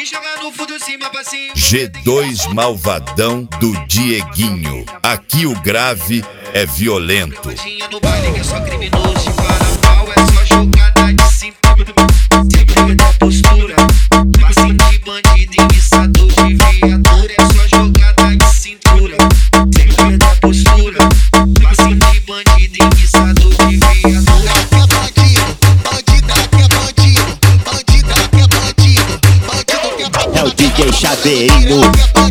joga no fundo, cima pra cima. G2 Malvadão do Dieguinho. Aqui o grave é violento. Rodinha no baile que é só criminoso. Para pau é só jogada de cintura. Sempre da postura. Passinho de bandido, enguiçador de viatura. É só jogada de cintura. Sempre da postura. Passinho de bandido, enguiçador de viatura. É o DJ Chaveirinho.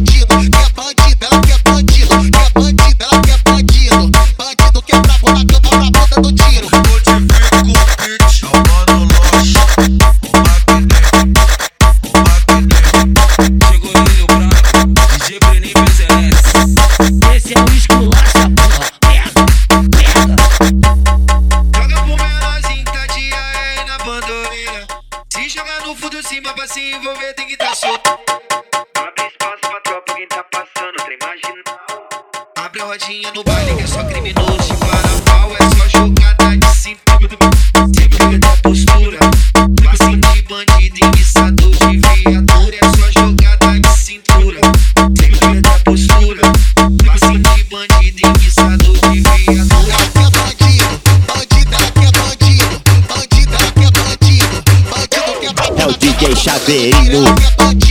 Esse é o esculacha, porra. Pega, pega. Joga pro menorzinho, tá de aí na bandoleira. Se jogar no fundo, cima pra se envolver, tem que tá solto. Abre espaço pra tropa, quem tá passando, trem marginal. Abre a rodinha no baile que é só criminoso. Para pau é só jogada de cintura. Sempre da postura. Passinho de bandido, enguiçador de viatura. É só jogada de cintura. Sempre da postura. Passinho de bandido, enguiçador de viatura. É o DJ Chaveirinho.